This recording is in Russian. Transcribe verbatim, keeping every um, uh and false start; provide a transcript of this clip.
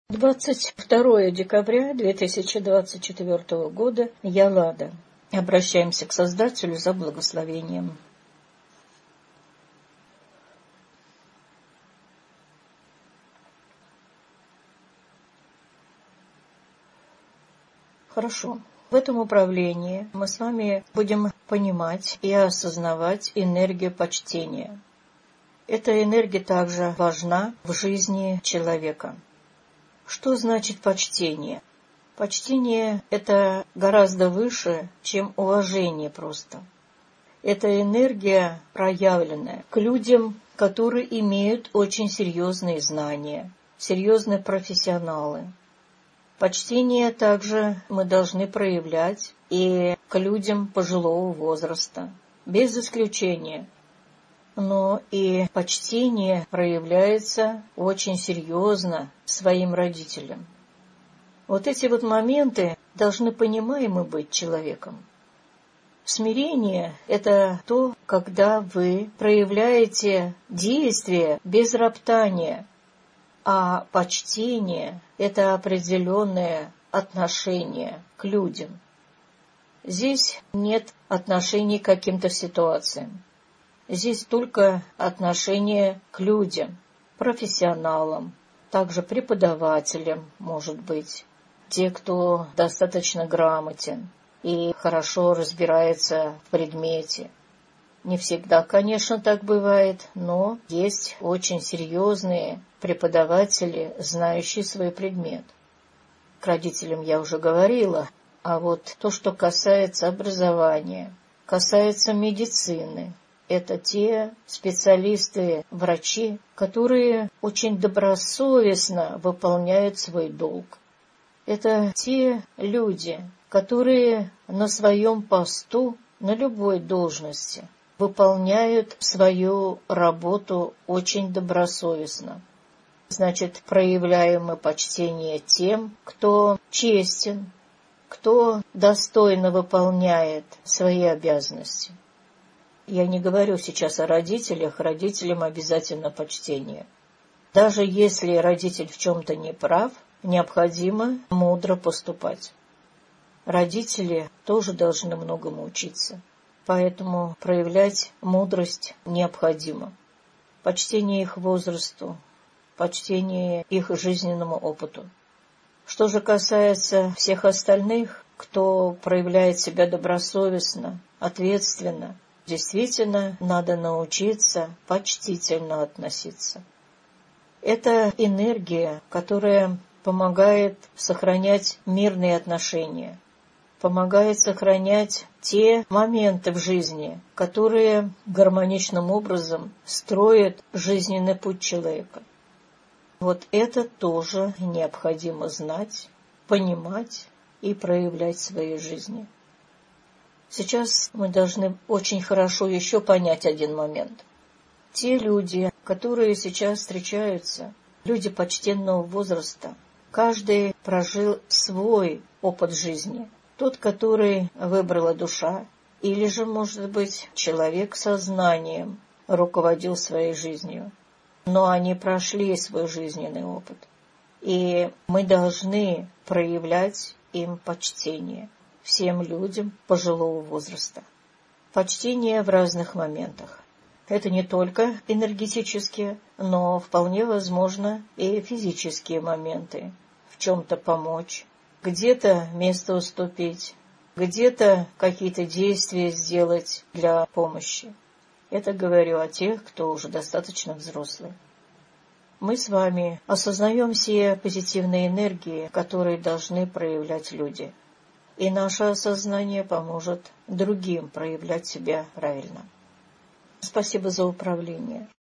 двадцать второе декабря две тысячи двадцать четвёртого года. Я Лада. Обращаемся к Создателю за благословением. Хорошо. В этом управлении мы с вами будем понимать и осознавать энергию почтения. Эта энергия также важна в жизни человека. Что значит почтение? Почтение – это гораздо выше, чем уважение просто. Это энергия проявленная к людям, которые имеют очень серьезные знания, серьезные профессионалы. Почтение также мы должны проявлять и к людям пожилого возраста, без исключения. Но и почтение проявляется очень серьезно своим родителям. Вот эти вот моменты должны понимаемы быть человеком. Смирение – это то, когда вы проявляете действие без роптания, а почтение – это определенное отношение к людям. Здесь нет отношений к каким-то ситуациям. Здесь только отношение к людям, профессионалам, также преподавателям, может быть, те, кто достаточно грамотен и хорошо разбирается в предмете. Не всегда, конечно, так бывает, но есть очень серьезные преподаватели, знающие свой предмет. К родителям я уже говорила, а вот то, что касается образования, касается медицины, это те специалисты, врачи, которые очень добросовестно выполняют свой долг. Это те люди, которые на своем посту, на любой должности, выполняют свою работу очень добросовестно. Значит, проявляем мы почтение тем, кто честен, кто достойно выполняет свои обязанности. Я не говорю сейчас о родителях, родителям обязательно почтение. Даже если родитель в чем-то не прав, необходимо мудро поступать. Родители тоже должны многому учиться, поэтому проявлять мудрость необходимо. Почтение их возрасту, почтение их жизненному опыту. Что же касается всех остальных, кто проявляет себя добросовестно, ответственно, действительно надо научиться почтительно относиться. Это энергия, которая помогает сохранять мирные отношения, помогает сохранять те моменты в жизни, которые гармоничным образом строят жизненный путь человека. Вот это тоже необходимо знать, понимать и проявлять в своей жизни. Сейчас мы должны очень хорошо еще понять один момент. Те люди, которые сейчас встречаются, люди почтенного возраста, каждый прожил свой опыт жизни. Тот, который выбрала душа, или же, может быть, человек со знанием руководил своей жизнью. Но они прошли свой жизненный опыт. И мы должны проявлять им почтение. Всем людям пожилого возраста. Почтение в разных моментах. Это не только энергетические, но вполне возможно и физические моменты. В чем-то помочь, где-то место уступить, где-то какие-то действия сделать для помощи. Это говорю о тех, кто уже достаточно взрослый. Мы с вами осознаем все позитивные энергии, которые должны проявлять люди. И наше осознание поможет другим проявлять себя правильно. Спасибо за управление.